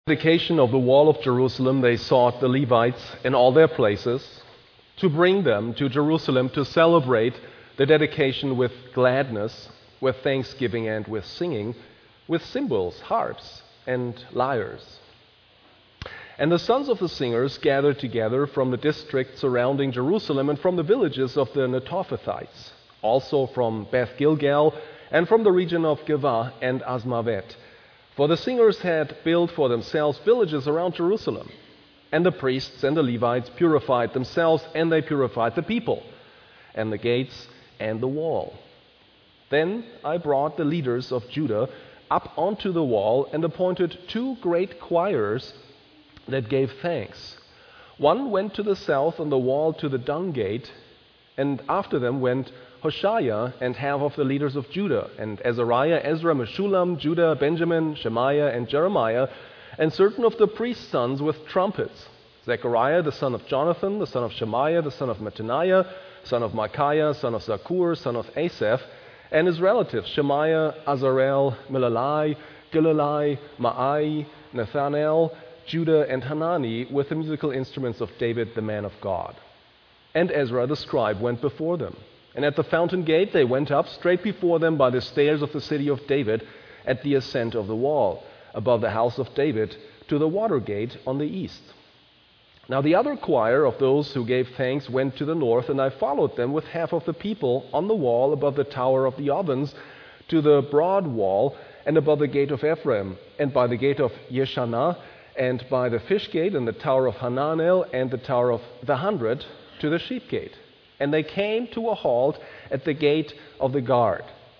Dedication of the wall of Jerusalem, they sought the Levites in all their places to bring them to Jerusalem to celebrate the dedication with gladness, with thanksgiving, and with singing, with cymbals, harps, and lyres. And the sons of the singers gathered together from the districts surrounding Jerusalem and from the villages of the Netophathites, also from Beth Gilgal and from the region of Givah and Azmavet. For the singers had built for themselves villages around Jerusalem. And the priests and the Levites purified themselves, and they purified the people, and the gates and the wall. Then I brought the leaders of Judah up onto the wall and appointed 2 great choirs that gave thanks. One went to the south on the wall to the dung gate, and after them went Hoshea and half of the leaders of Judah, and Azariah, Ezra, Meshullam, Judah, Benjamin, Shemaiah, and Jeremiah, and certain of the priest's sons with trumpets. Zechariah, the son of Jonathan, the son of Shemaiah, the son of Mattaniah, son of Micaiah, son of Zakur, son of Asaph, and his relatives, Shemaiah, Azarel, Milalai, Gilalai, Ma'ai, Nathanael, Judah, and Hanani, with the musical instruments of David, the man of God. And Ezra the scribe went before them. And at the fountain gate they went up straight before them by the stairs of the city of David at the ascent of the wall, above the house of David, to the water gate on the east. Now the other choir of those who gave thanks went to the north, and I followed them with half of the people on the wall above the tower of the ovens to the broad wall, and above the gate of Ephraim, and by the gate of Yeshanah, and by the fish gate, and the tower of Hananel, and the tower of the 100, to the sheep gate. And they came to a halt at the gate of the guard.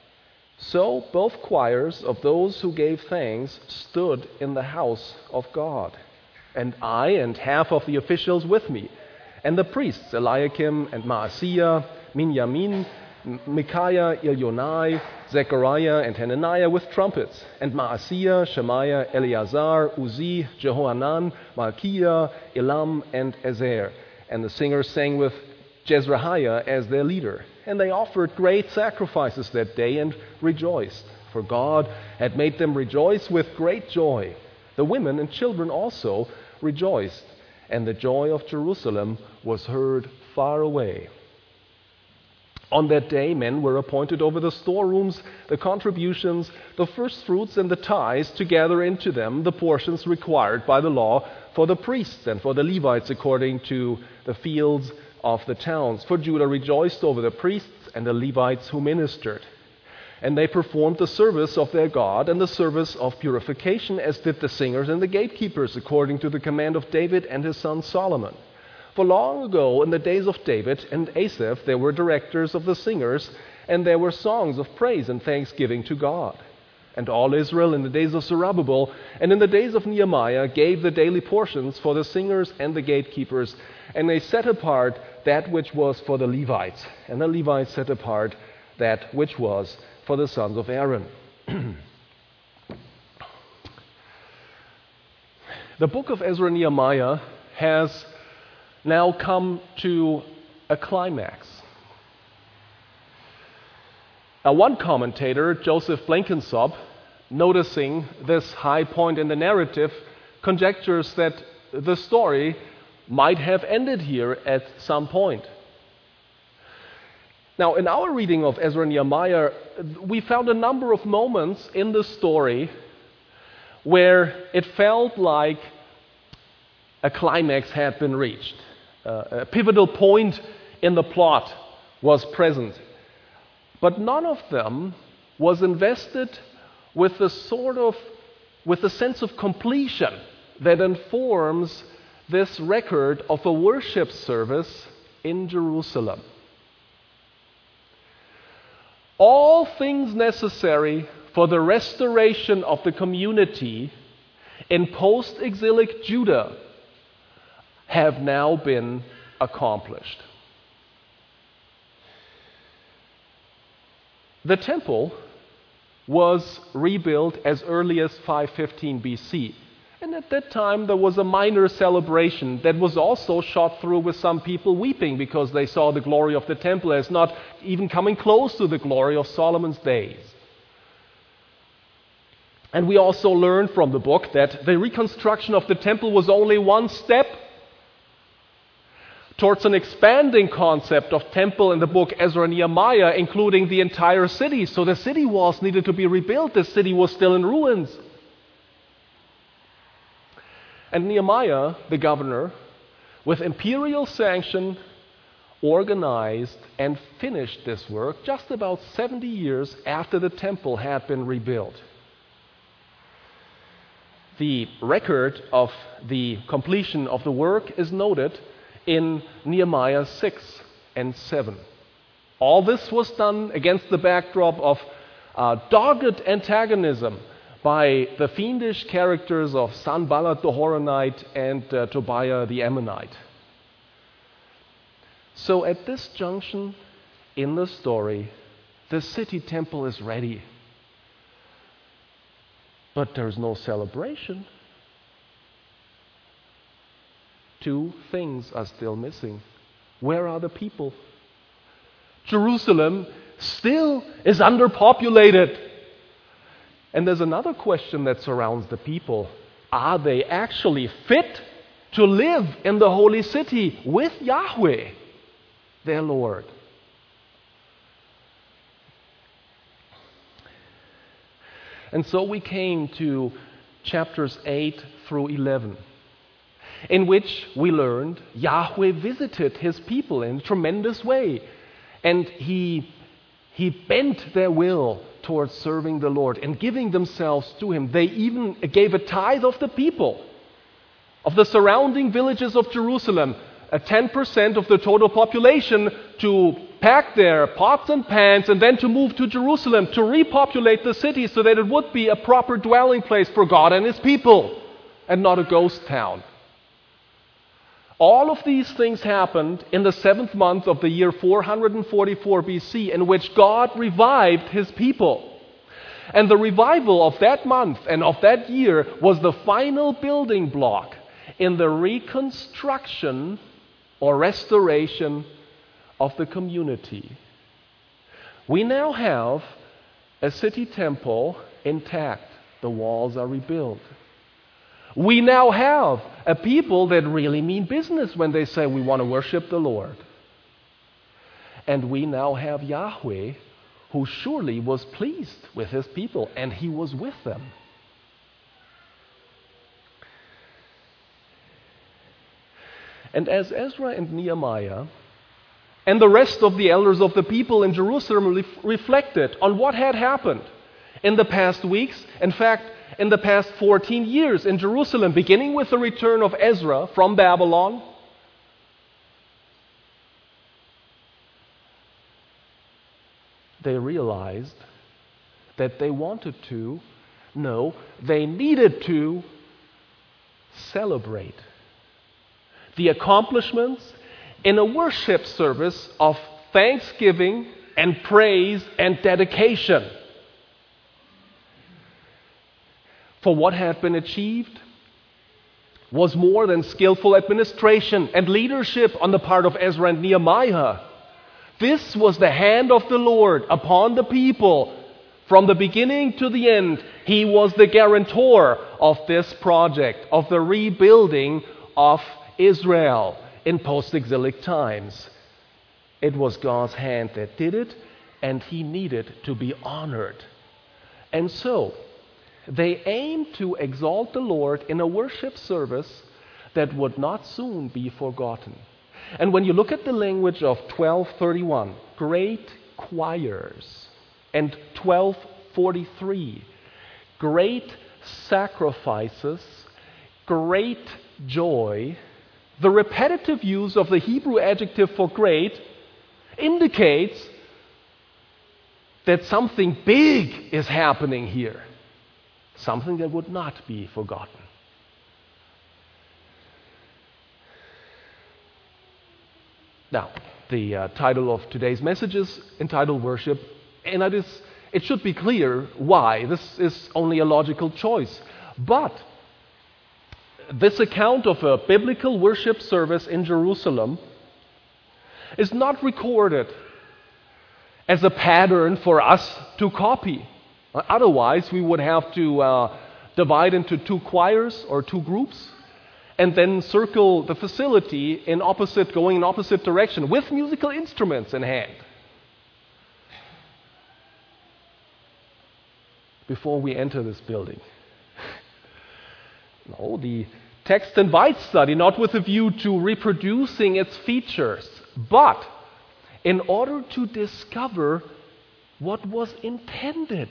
So both choirs of those who gave thanks stood in the house of God, and I and half of the officials with me, and the priests Eliakim and Maaseiah, Minyamin, Micaiah, Elionai, Zechariah, and Hananiah with trumpets, and Maaseiah, Shemaiah, Eleazar, Uzi, Jehohanan, Malchiah, Elam, and Ezer. And the singers sang with Jezrahiah as their leader. And they offered great sacrifices that day and rejoiced, for God had made them rejoice with great joy. The women and children also rejoiced, and the joy of Jerusalem was heard far away. On that day, men were appointed over the storerooms, the contributions, the first fruits, and the tithes, to gather into them the portions required by the law for the priests and for the Levites according to the fields of the towns. For Judah rejoiced over the priests and the Levites who ministered. And they performed the service of their God and the service of purification, as did the singers and the gatekeepers, according to the command of David and his son Solomon. For long ago, in the days of David and Asaph, there were directors of the singers, and there were songs of praise and thanksgiving to God. And all Israel in the days of Zerubbabel and in the days of Nehemiah gave the daily portions for the singers and the gatekeepers, and they set apart that which was for the Levites, and the Levites set apart that which was for the sons of Aaron. The book of Ezra and Nehemiah has now come to a climax. Now, one commentator, Joseph Blenkinsop, noticing this high point in the narrative, conjectures that the story might have ended here at some point. Now, in our reading of Ezra and Nehemiah, we found a number of moments in the story where it felt like a climax had been reached. A pivotal point in the plot was present. But none of them was invested with the sense of completion that informs this record of a worship service in Jerusalem. All things necessary for the restoration of the community in post-exilic Judah have now been accomplished. The temple was rebuilt as early as 515 BC. And at that time, there was a minor celebration that was also shot through with some people weeping because they saw the glory of the temple as not even coming close to the glory of Solomon's days. And we also learn from the book that the reconstruction of the temple was only one step towards an expanding concept of temple in the book Ezra and Nehemiah, including the entire city. So the city walls needed to be rebuilt. The city was still in ruins. And Nehemiah, the governor, with imperial sanction, organized and finished this work just about 70 years after the temple had been rebuilt. The record of the completion of the work is noted in Nehemiah 6 and 7. All this was done against the backdrop of dogged antagonism by the fiendish characters of Sanballat the Horonite and Tobiah the Ammonite. So at this junction in the story, the city temple is ready. But there's no celebration. Two things are still missing. Where are the people? Jerusalem still is underpopulated. And there's another question that surrounds the people. Are they actually fit to live in the holy city with Yahweh, their Lord? And so we came to chapters 8 through 11, in which we learned Yahweh visited his people in a tremendous way. And he bent their will towards serving the Lord and giving themselves to him. They even gave a tithe of the people, of the surrounding villages of Jerusalem, a 10% of the total population, to pack their pots and pans and then to move to Jerusalem to repopulate the city so that it would be a proper dwelling place for God and his people and not a ghost town. All of these things happened in the 7th month of the year 444 BC, in which God revived his people. And the revival of that month and of that year was the final building block in the reconstruction or restoration of the community. We now have a city temple intact. The walls are rebuilt. We now have a people that really mean business when they say we want to worship the Lord. And we now have Yahweh, who surely was pleased with his people, and he was with them. And as Ezra and Nehemiah and the rest of the elders of the people in Jerusalem reflected on what had happened in the past weeks, in fact, in the past 14 years in Jerusalem, beginning with the return of Ezra from Babylon, they realized that they wanted to, no, they needed to celebrate the accomplishments in a worship service of thanksgiving and praise and dedication for what had been achieved was more than skillful administration and leadership on the part of Ezra and Nehemiah. This was the hand of the Lord upon the people from the beginning to the end. He was the guarantor of this project, of the rebuilding of Israel in post-exilic times. It was God's hand that did it, and he needed to be honored. And so, they aimed to exalt the Lord in a worship service that would not soon be forgotten. And when you look at the language of 1231, great choirs, and 1243, great sacrifices, great joy, the repetitive use of the Hebrew adjective for great indicates that something big is happening here. Something that would not be forgotten. Now, the title of today's message is entitled Worship, and it should be clear why. This is only a logical choice. But this account of a biblical worship service in Jerusalem is not recorded as a pattern for us to copy. Otherwise, we would have to divide into two choirs or two groups and then circle the facility going in opposite direction with musical instruments in hand. Before we enter this building. No, the text invites study not with a view to reproducing its features, but in order to discover what was intended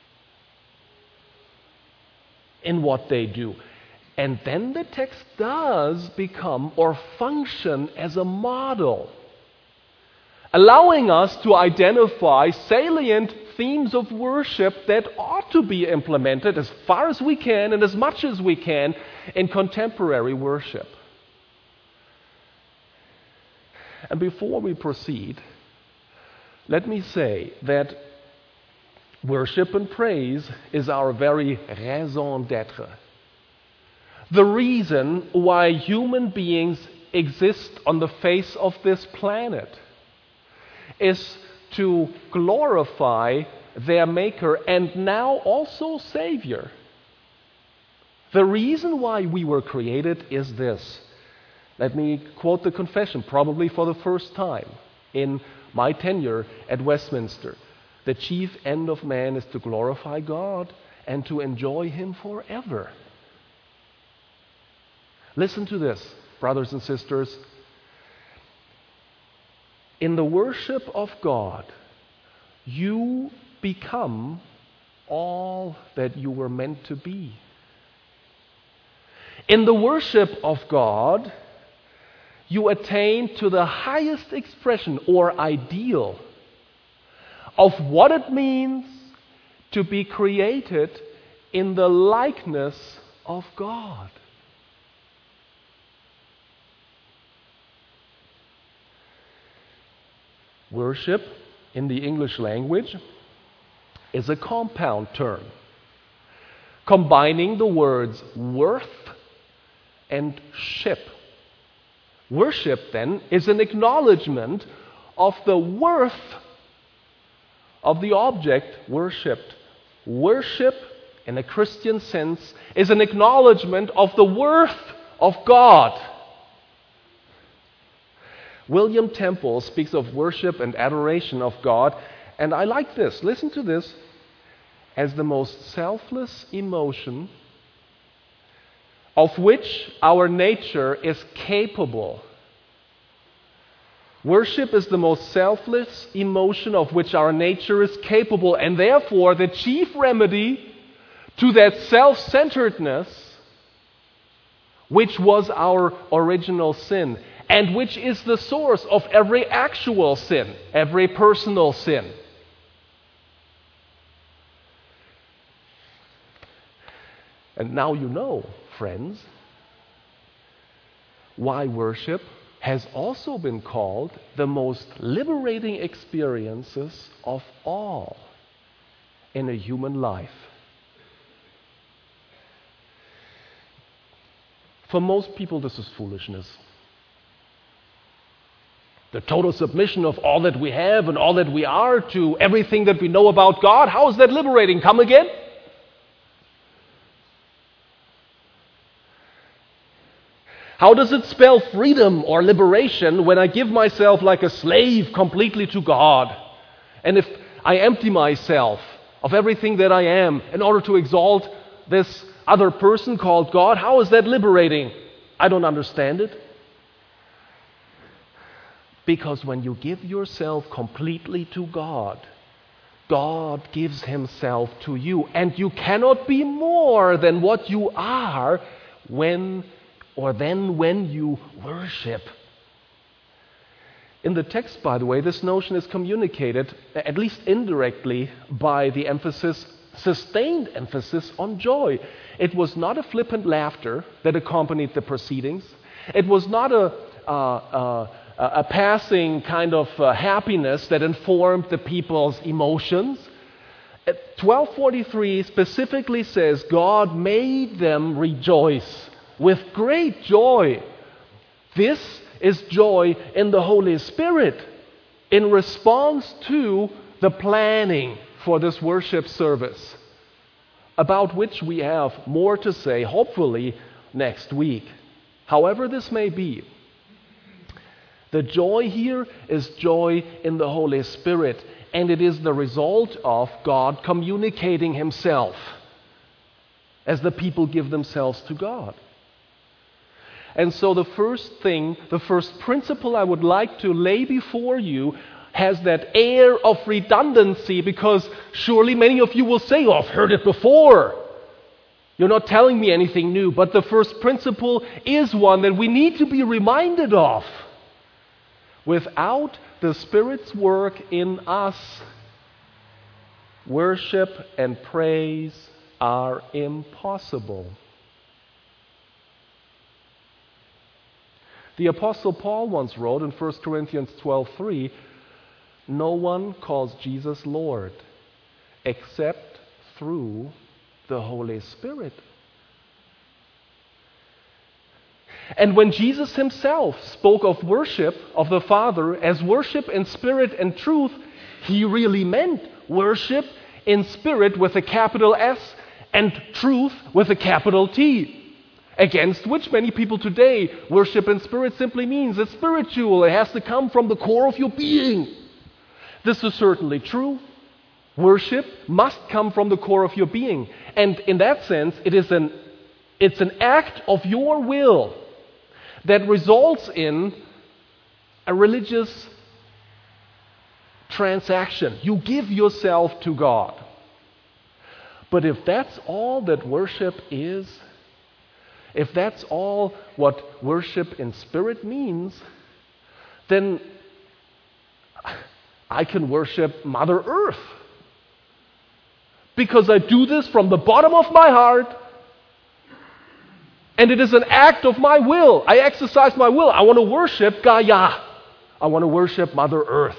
in what they do. And then the text does become or function as a model, allowing us to identify salient themes of worship that ought to be implemented as far as we can and as much as we can in contemporary worship. And before we proceed, let me say that worship and praise is our very raison d'être. The reason why human beings exist on the face of this planet is to glorify their Maker and now also Savior. The reason why we were created is this. Let me quote the confession, probably for the first time in my tenure at Westminster. The chief end of man is to glorify God and to enjoy Him forever. Listen to this, brothers and sisters. In the worship of God, you become all that you were meant to be. In the worship of God, you attain to the highest expression or ideal of what it means to be created in the likeness of God. Worship in the English language is a compound term, combining the words worth and ship. Worship, then, is an acknowledgement of the worth of the object worshipped. Worship, in a Christian sense, is an acknowledgement of the worth of God. William Temple speaks of worship and adoration of God, and I like this. Listen to this. As the most selfless emotion of which our nature is capable. Worship is the most selfless emotion of which our nature is capable, and therefore the chief remedy to that self-centeredness which was our original sin, and which is the source of every actual sin, every personal sin. And now you know, friends, why worship has also been called the most liberating experiences of all in a human life. For most people, this is foolishness. The total submission of all that we have and all that we are to everything that we know about God, how is that liberating? Come again? How does it spell freedom or liberation when I give myself like a slave completely to God? And if I empty myself of everything that I am in order to exalt this other person called God, how is that liberating? I don't understand it. Because when you give yourself completely to God, God gives Himself to you. And you cannot be more than what you are when you worship. In the text, by the way, this notion is communicated, at least indirectly, by the sustained emphasis on joy. It was not a flippant laughter that accompanied the proceedings. It was not a passing kind of happiness that informed the people's emotions. 1243 specifically says God made them rejoice with great joy. This is joy in the Holy Spirit in response to the planning, for this worship service, about which we have more to say, hopefully, next week. However this may be, the joy here is joy in the Holy Spirit, and it is the result of God communicating Himself as the people give themselves to God. And so the first principle I would like to lay before you has that air of redundancy, because surely many of you will say, "Oh, I've heard it before. You're not telling me anything new." But the first principle is one that we need to be reminded of. Without the Spirit's work in us, worship and praise are impossible. The Apostle Paul once wrote in 1 Corinthians 12:3, "No one calls Jesus Lord except through the Holy Spirit." And when Jesus Himself spoke of worship of the Father as worship in spirit and truth, He really meant worship in spirit with a capital S and truth with a capital T. Against which many people today, worship in spirit simply means it's spiritual. It has to come from the core of your being. This is certainly true. Worship must come from the core of your being. And in that sense, it's an act of your will that results in a religious transaction. You give yourself to God. But if that's all that worship is, if that's all what worship in spirit means, then I can worship Mother Earth. Because I do this from the bottom of my heart, and it is an act of my will. I exercise my will. I want to worship Gaia. I want to worship Mother Earth.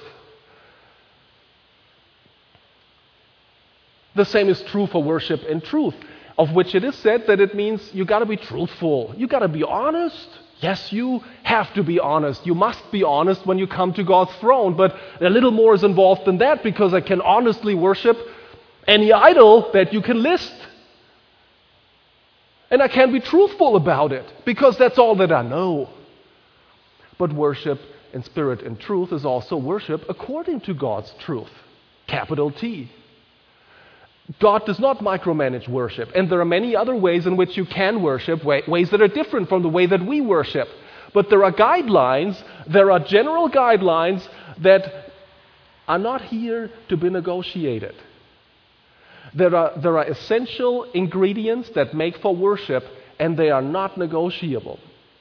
The same is true for worship in truth, of which it is said that it means you got to be truthful. You got to be honest. Yes, you have to be honest. You must be honest when you come to God's throne, but a little more is involved than that, because I can honestly worship any idol that you can list. And I can be truthful about it, because that's all that I know. But worship in spirit and truth is also worship according to God's truth. Capital T. God does not micromanage worship. And there are many other ways in which you can worship, ways that are different from the way that we worship. But there are guidelines, there are general guidelines that are not here to be negotiated. There are essential ingredients that make for worship, and they are not negotiable.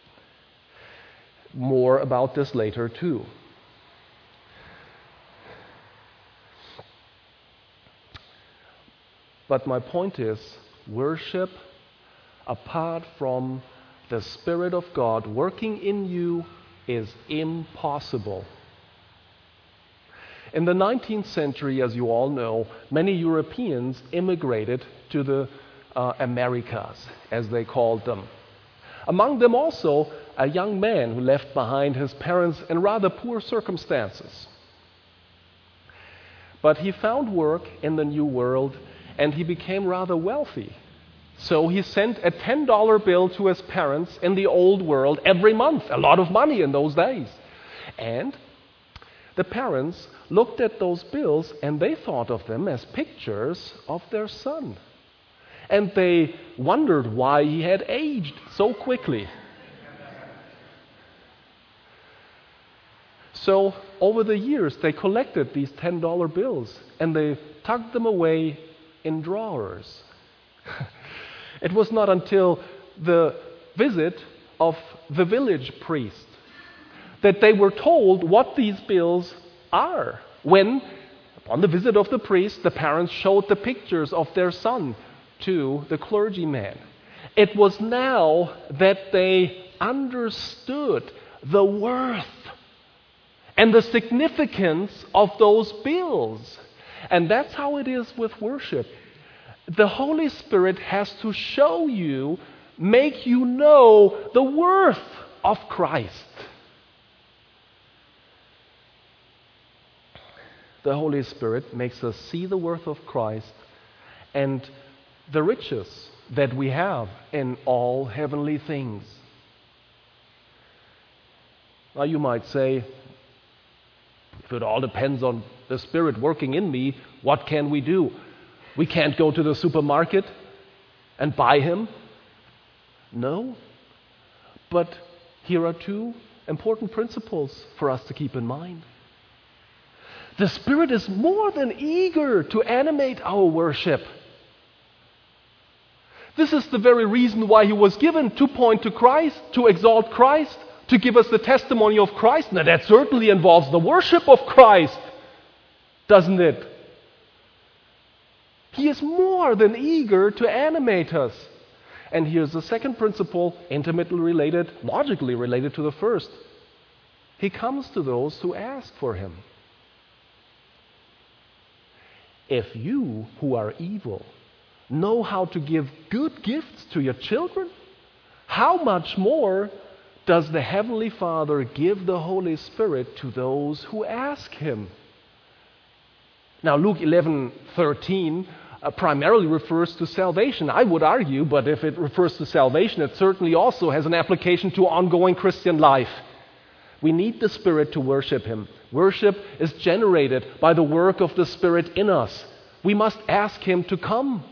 More about this later too. But my point is, worship apart from the Spirit of God working in you is impossible. In the 19th century, as you all know, many Europeans immigrated to the Americas, as they called them. Among them also a young man who left behind his parents in rather poor circumstances. But he found work in the New World, and he became rather wealthy. So he sent a $10 bill to his parents in the Old World every month, a lot of money in those days. And the parents looked at those bills and they thought of them as pictures of their son. And they wondered why he had aged so quickly. So over the years, they collected these $10 bills and they tucked them away in drawers. It was not until the visit of the village priest that they were told what these bills are. When, upon the visit of the priest, the parents showed the pictures of their son to the clergyman. It was now that they understood the worth and the significance of those bills. And that's how it is with worship. The Holy Spirit has to show you, make you know the worth of Christ. The Holy Spirit makes us see the worth of Christ and the riches that we have in all heavenly things. Now you might say, if it all depends on the Spirit working in me, what can we do? We can't go to the supermarket and buy Him? No. But here are two important principles for us to keep in mind. The Spirit is more than eager to animate our worship. This is the very reason why He was given, to point to Christ, to exalt Christ, to give us the testimony of Christ. Now that certainly involves the worship of Christ, doesn't it? He is more than eager to animate us. And here's the second principle, intimately related, logically related to the first. He comes to those who ask for Him. If you, who are evil, know how to give good gifts to your children, how much more does the Heavenly Father give the Holy Spirit to those who ask Him? Now, Luke 11:13 primarily refers to salvation, I would argue, but if it refers to salvation, it certainly also has an application to ongoing Christian life. We need the Spirit to worship Him. Worship is generated by the work of the Spirit in us. We must ask Him to come.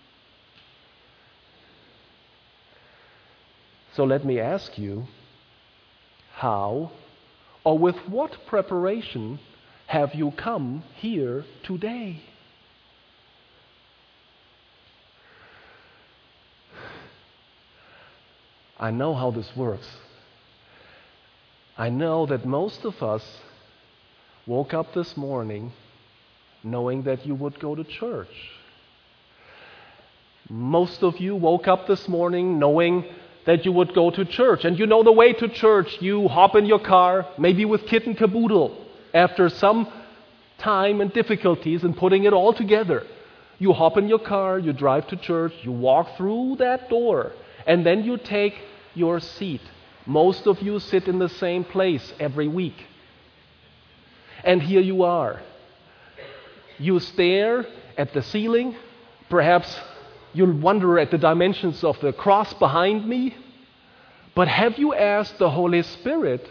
So let me ask you, how or with what preparation have you come here today? I know how this works. I know that most of us woke up this morning knowing that you would go to church. Most of you woke up this morning knowing that you would go to church. And you know the way to church. You hop in your car, maybe with kit and caboodle. After some time and difficulties in putting it all together, you hop in your car, you drive to church, you walk through that door, and then you take your seat. Most of you sit in the same place every week. And here you are. You stare at the ceiling. Perhaps you'll wonder at the dimensions of the cross behind me. But have you asked the Holy Spirit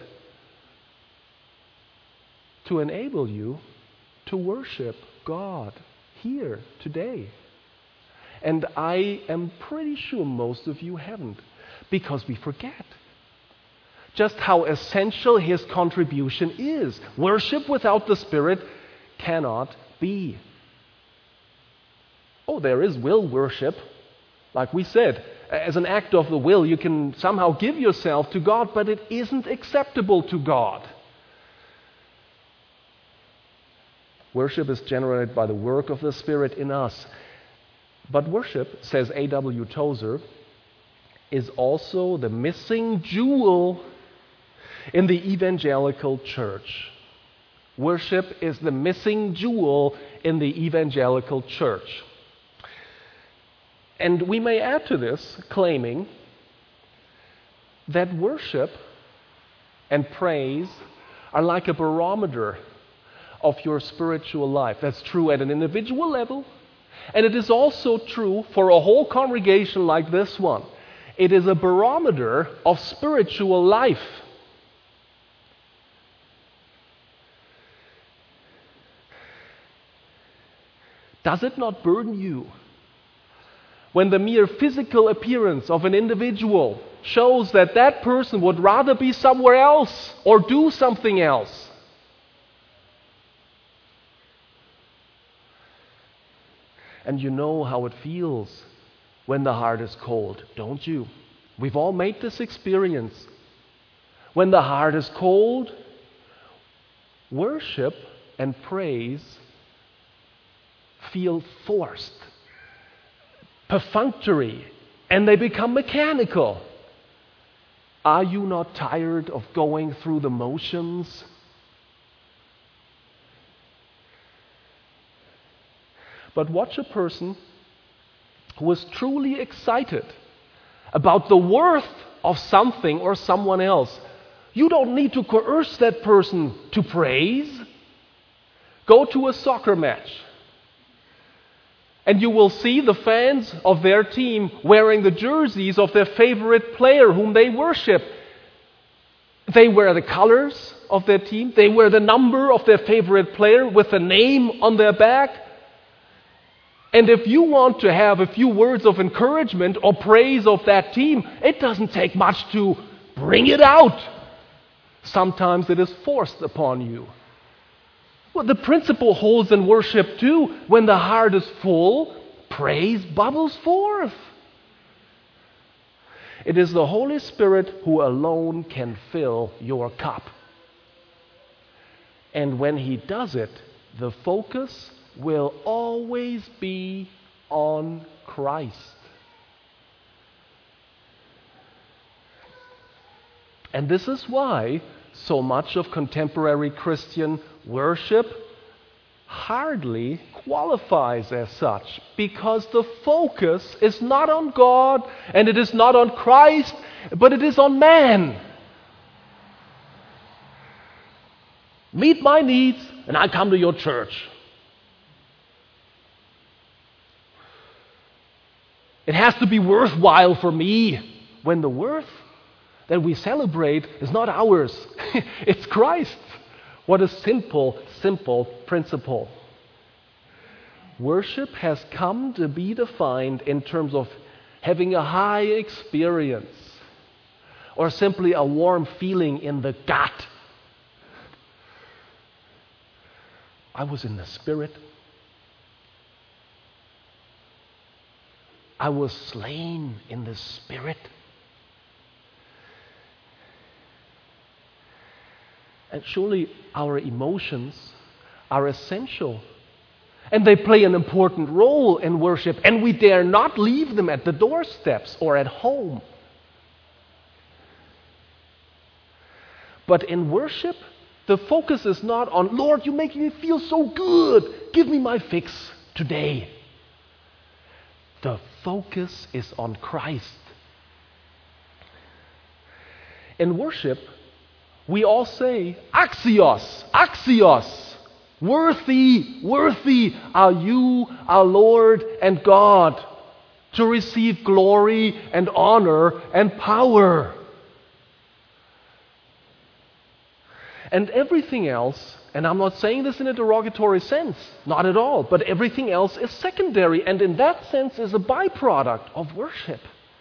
to enable you to worship God here today? And I am pretty sure most of you haven't, because we forget just how essential His contribution is. Worship without the Spirit cannot be. Oh, there is will worship. Like we said, as an act of the will, you can somehow give yourself to God, but it isn't acceptable to God. Worship is generated by the work of the Spirit in us. But worship, says A.W. Tozer, is also the missing jewel in the evangelical church. Worship is the missing jewel in the evangelical church. And we may add to this, claiming that worship and praise are like a barometer of your spiritual life. That's true at an individual level, and it is also true for a whole congregation like this one. It is a barometer of spiritual life. Does it not burden you when the mere physical appearance of an individual shows that that person would rather be somewhere else or do something else? And you know how it feels when the heart is cold, don't you? We've all made this experience. When the heart is cold, worship and praise feel forced, perfunctory, and they become mechanical. Are you not tired of going through the motions? But watch a person who is truly excited about the worth of something or someone else. You don't need to coerce that person to praise. Go to a soccer match, and you will see the fans of their team wearing the jerseys of their favorite player whom they worship. They wear the colors of their team. They wear the number of their favorite player with the name on their back. And if you want to have a few words of encouragement or praise of that team, it doesn't take much to bring it out. Sometimes it is forced upon you. Well, the principle holds in worship too. When the heart is full, praise bubbles forth. It is the Holy Spirit who alone can fill your cup. And when He does it, the focus will always be on Christ. And this is why so much of contemporary Christian worship hardly qualifies as such, because the focus is not on God and it is not on Christ, but it is on man. Meet my needs and I come to your church. It has to be worthwhile for me, when the worth that we celebrate is not ours. It's Christ's. What a simple, simple principle. Worship has come to be defined in terms of having a high experience or simply a warm feeling in the gut. I was in the Spirit. I was slain in the Spirit. And surely our emotions are essential. And they play an important role in worship. And we dare not leave them at the doorsteps or at home. But in worship, the focus is not on, Lord, you make me feel so good. Give me my fix today. The focus is on Christ. In worship, we all say, Axios, Axios. Worthy, worthy are you, our Lord and God, to receive glory and honor and power. And everything else, and I'm not saying this in a derogatory sense, not at all, but everything else is secondary, and in that sense is a byproduct of worship.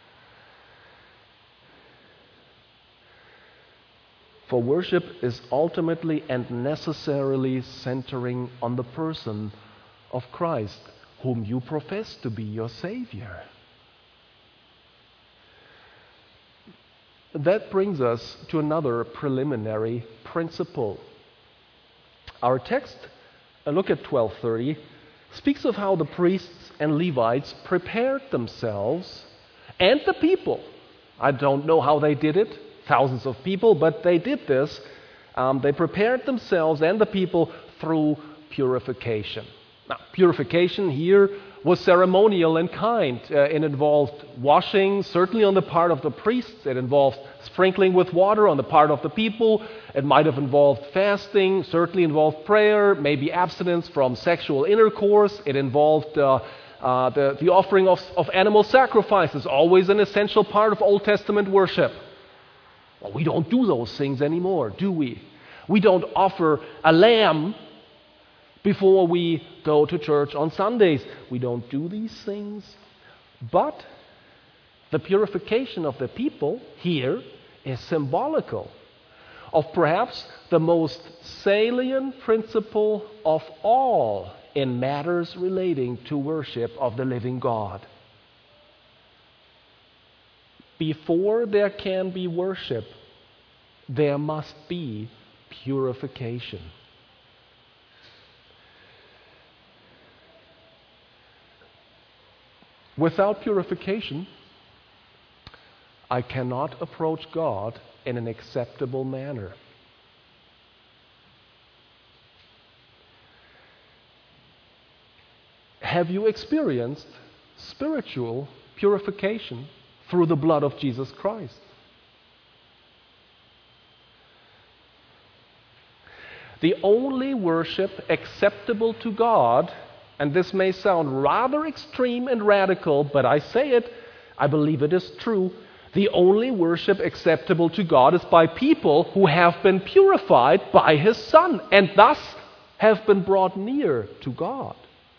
For worship is ultimately and necessarily centering on the person of Christ, whom you profess to be your Savior. That brings us to another preliminary principle. Our text, a look at 12:30, speaks of how the priests and Levites prepared themselves and the people. I don't know how they did it, thousands of people, but they did this. They prepared themselves and the people through purification. Now, purification here was ceremonial in kind. It involved washing, certainly on the part of the priests. It involved sprinkling with water on the part of the people. It might have involved fasting, certainly involved prayer, maybe abstinence from sexual intercourse. It involved the offering of animal sacrifices, always an essential part of Old Testament worship. Well, we don't do those things anymore, do we? We don't offer a lamb before we go to church on Sundays. We don't do these things. But the purification of the people here is symbolical of perhaps the most salient principle of all in matters relating to worship of the living God. Before there can be worship, there must be purification. Without purification, I cannot approach God in an acceptable manner. Have you experienced spiritual purification through the blood of Jesus Christ? The only worship acceptable to God, and this may sound rather extreme and radical, but I say it, I believe it is true. The only worship acceptable to God is by people who have been purified by His Son and thus have been brought near to God.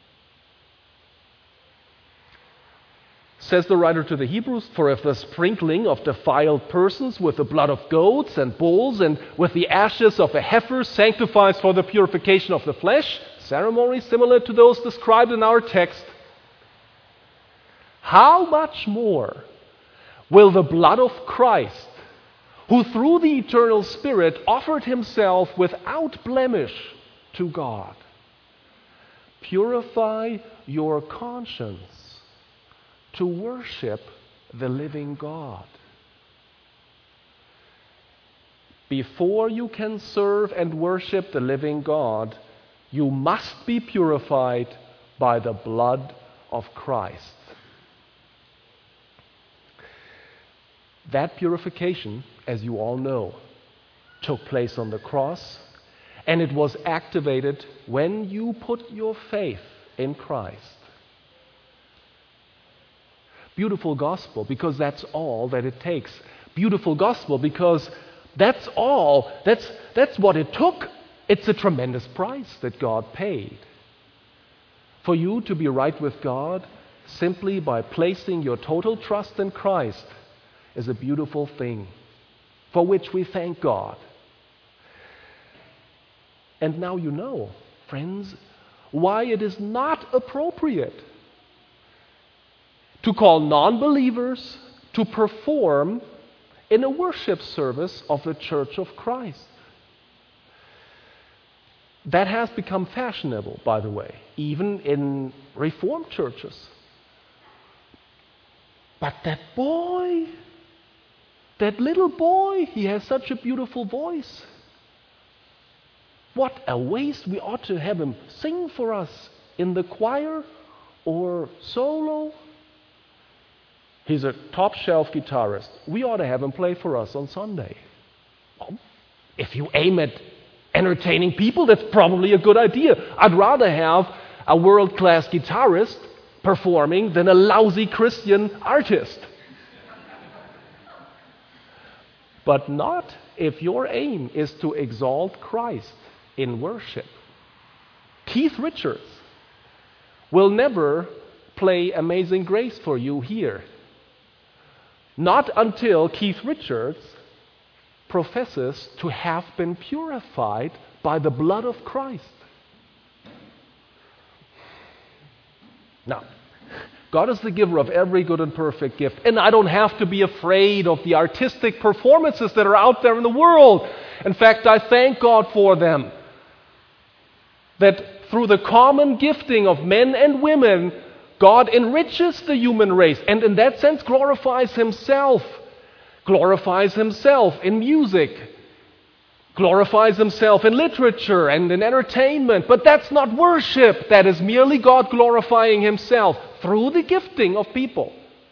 Says the writer to the Hebrews, for if the sprinkling of defiled persons with the blood of goats and bulls and with the ashes of a heifer sanctifies for the purification of the flesh, ceremonies similar to those described in our text, how much more will the blood of Christ, who through the eternal Spirit offered Himself without blemish to God, purify your conscience to worship the living God? Before you can serve and worship the living God, you must be purified by the blood of Christ. That purification, as you all know, took place on the cross, and it was activated when you put your faith in Christ. Beautiful gospel, because that's all that it takes. Beautiful gospel, because that's all, that's what it took. It's a tremendous price that God paid. For you to be right with God, simply by placing your total trust in Christ, is a beautiful thing, for which we thank God. And now you know, friends, why it is not appropriate to call non-believers to perform in a worship service of the Church of Christ. That has become fashionable, by the way, even in Reformed churches. But that boy, that little boy, he has such a beautiful voice. What a waste. We ought to have him sing for us in the choir or solo. He's a top-shelf guitarist. We ought to have him play for us on Sunday. Well, if you aim at entertaining people, that's probably a good idea. I'd rather have a world-class guitarist performing than a lousy Christian artist. But not if your aim is to exalt Christ in worship. Keith Richards will never play Amazing Grace for you here. Not until Keith Richards professes to have been purified by the blood of Christ. Now, God is the giver of every good and perfect gift, and I don't have to be afraid of the artistic performances that are out there in the world. In fact, I thank God for them. That through the common gifting of men and women, God enriches the human race, and in that sense glorifies Himself. Glorifies Himself in music. Glorifies Himself in literature and in entertainment. But that's not worship. That is merely God glorifying Himself through the gifting of people.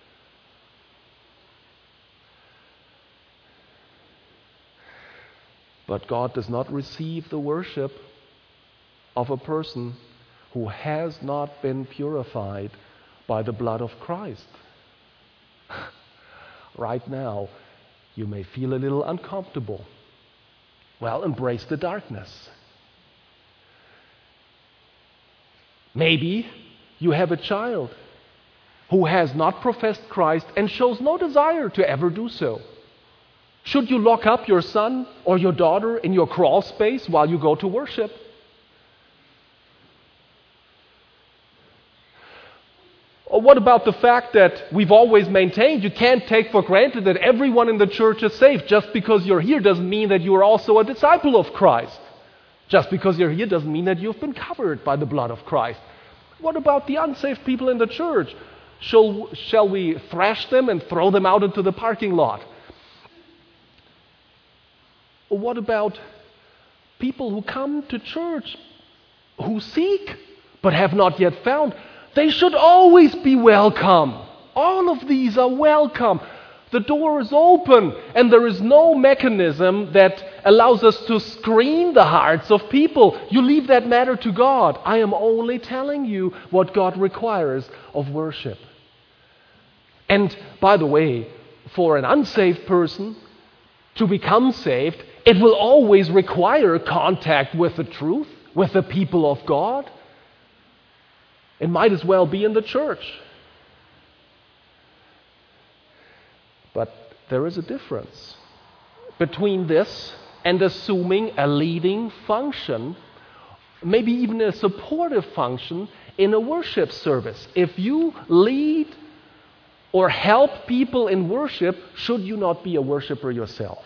But God does not receive the worship of a person who has not been purified by the blood of Christ. Right now, you may feel a little uncomfortable. Well, embrace the darkness. Maybe you have a child who has not professed Christ and shows no desire to ever do so. Should you lock up your son or your daughter in your crawl space while you go to worship? Or what about the fact that we've always maintained you can't take for granted that everyone in the church is saved? Just because you're here doesn't mean that you are also a disciple of Christ. Just because you're here doesn't mean that you've been covered by the blood of Christ. What about the unsaved people in the church? Shall we thrash them and throw them out into the parking lot? Or what about people who come to church, who seek but have not yet found? They should always be welcome. All of these are welcome. The door is open, and there is no mechanism that allows us to screen the hearts of people. You leave that matter to God. I am only telling you what God requires of worship. And by the way, for an unsaved person to become saved, it will always require contact with the truth, with the people of God. It might as well be in the church. But there is a difference between this and assuming a leading function, maybe even a supportive function in a worship service. If you lead or help people in worship, should you not be a worshiper yourself?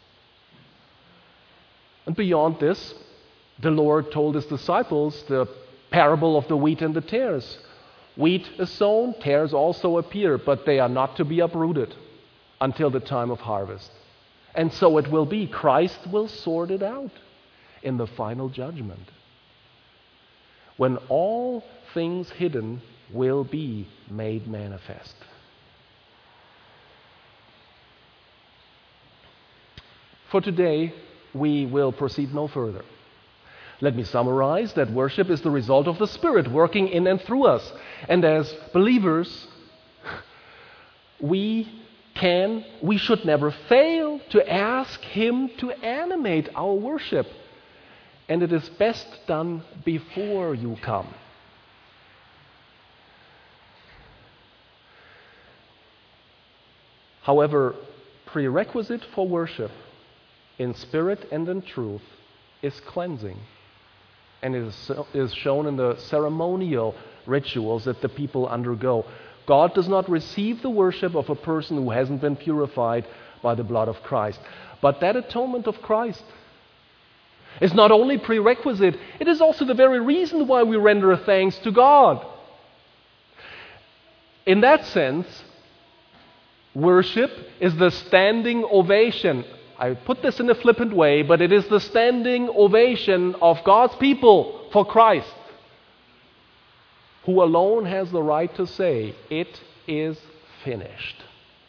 And beyond this, the Lord told his disciples the parable of the wheat and the tares. Wheat is sown, tares also appear, but they are not to be uprooted until the time of harvest. And so it will be. Christ will sort it out in the final judgment, when all things hidden will be made manifest. For today, we will proceed no further. Let me summarize that worship is the result of the Spirit working in and through us. And as believers, we should never fail to ask Him to animate our worship. And it is best done before you come. However, prerequisite for worship in spirit and in truth is cleansing. And it is shown in the ceremonial rituals that the people undergo. God does not receive the worship of a person who hasn't been purified by the blood of Christ. But that atonement of Christ is not only prerequisite, it is also the very reason why we render thanks to God. In that sense, worship is the standing ovation. I put this in a flippant way, but it is the standing ovation of God's people for Christ, who alone has the right to say, "It is finished."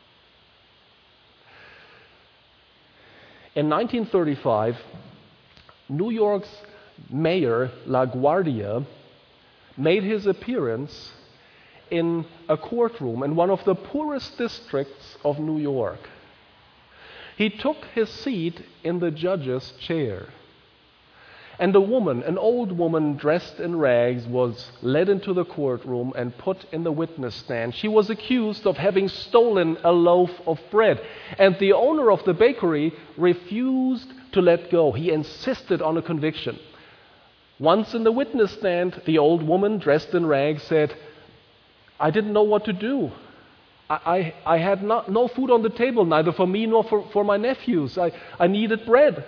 In 1935, New York's Mayor LaGuardia made his appearance in a courtroom in one of the poorest districts of New York. He took his seat in the judge's chair. And a woman, an old woman dressed in rags, was led into the courtroom and put in the witness stand. She was accused of having stolen a loaf of bread. And the owner of the bakery refused to let go. He insisted on a conviction. Once in the witness stand, the old woman dressed in rags said, "I didn't know what to do. I had no food on the table, neither for me nor for my nephews. I needed bread."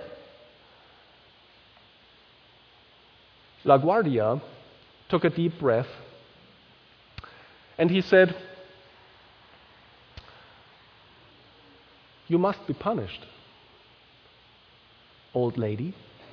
LaGuardia took a deep breath and he said, "You must be punished, old lady."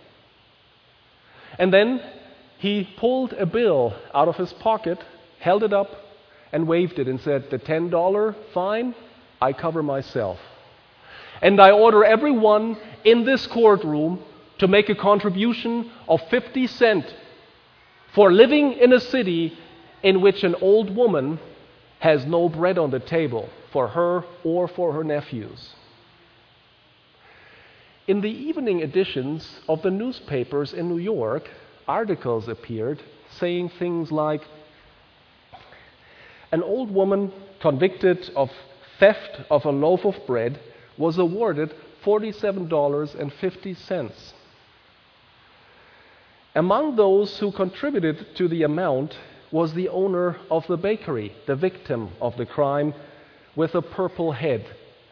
And then he pulled a bill out of his pocket, held it up, and waved it and said, "The $10 fine, I cover myself. And I order everyone in this courtroom to make a contribution of 50 cents for living in a city in which an old woman has no bread on the table for her or for her nephews." In the evening editions of the newspapers in New York, articles appeared saying things like, "An old woman convicted of theft of a loaf of bread was awarded $47.50. Among those who contributed to the amount was the owner of the bakery, the victim of the crime, with a purple head."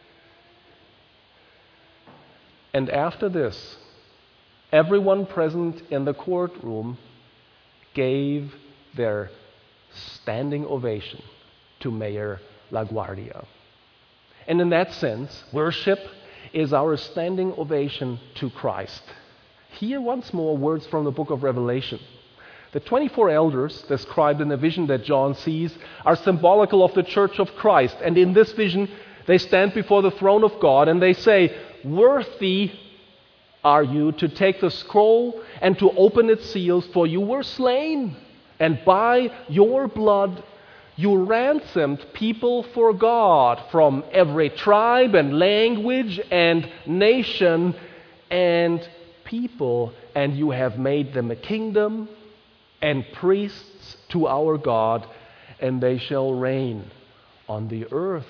And after this, everyone present in the courtroom gave their standing ovation to Mayor LaGuardia. And in that sense, worship is our standing ovation to Christ. Hear once more words from the book of Revelation. The 24 elders described in the vision that John sees are symbolical of the church of Christ. And in this vision, They stand before the throne of God and they say, "Worthy are you to take the scroll and to open its seals, for you were slain, and by your blood you ransomed people for God from every tribe and language and nation and people, and you have made them a kingdom and priests to our God, and they shall reign on the earth."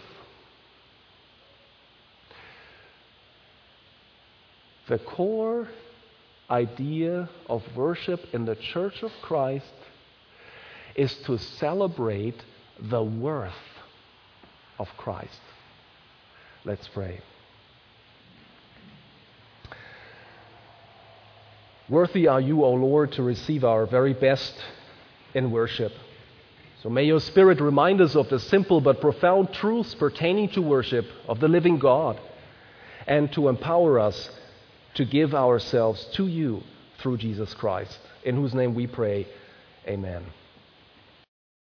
The core idea of worship in the Church of Christ is to celebrate the worth of Christ. Let's pray. Worthy are you, O Lord, to receive our very best in worship. So may your Spirit remind us of the simple but profound truths pertaining to worship of the living God, and to empower us to give ourselves to you through Jesus Christ, in whose name we pray. Amen.